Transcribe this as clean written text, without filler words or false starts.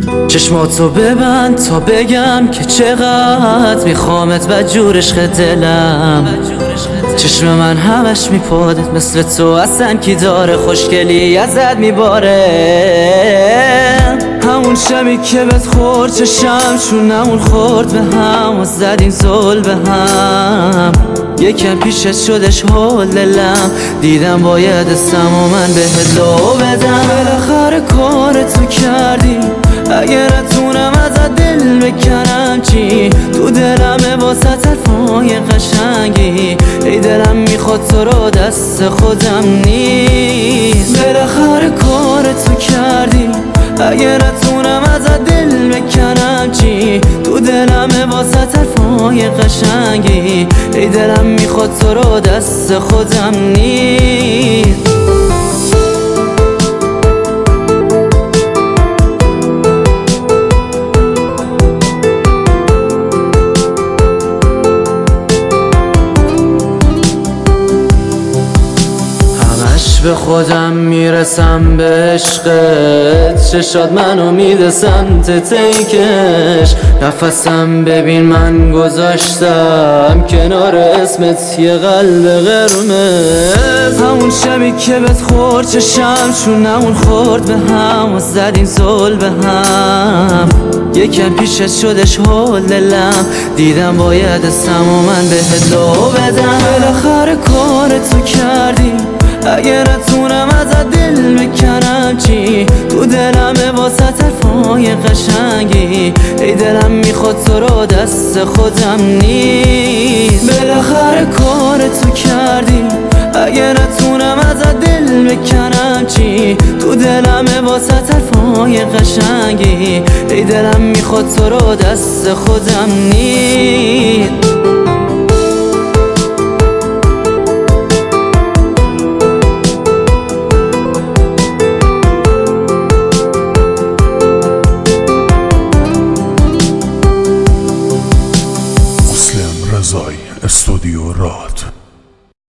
چشماتو ببند تا بگم که چقدر میخوامت و جور عشق دلم. چشم من همش میپادت مثل تو اصلا کی داره، خوشگلی ازت میباره. همون شبی که بهت خورد چشم شونمون خورد به هم و زدیم زل به هم. یکم پیشت شدش حال دلم، دیدم باید اسم و من بهت لو بدم. بالاخره کارتو کردی، اگه نتونم ازت دل بکنم چی؟ تو دلمه واسه حرفای قشنگی، ای دلم میخواد تو رو دست خودم نیست. بالاخره کارتو کردی، اگه نتونم ازت دل بکنم چی؟ تو دلمه واسه حرفای قشنگی، ای دلم میخواد تو رو دست خودم نیست. به خودم میرسم به عشقت، چشات منو میده سمت تیکش. نفسم ببین من گذاشتم کنار اسمت یه قلب قرمز. همون شبی که بهت خورد چشم شونمون خورد به هم و زدیم زل به هم. یکم پیشت شدش حال دلم، دیدم باید اسم و من بهت لو بدم. بالاخره کارتو کردی، اگه نتونم ازت دل بکنم چی؟ تو دلمه واسه حرفای قشنگی، ای دلم میخواد تو رو دست خودم نیست. بالاخره کارتو کردی، اگه نتونم ازت دل بکنم چی؟ تو دلمه واسه حرفای قشنگی، ای دلم میخواد تو رو دست خودم نیست.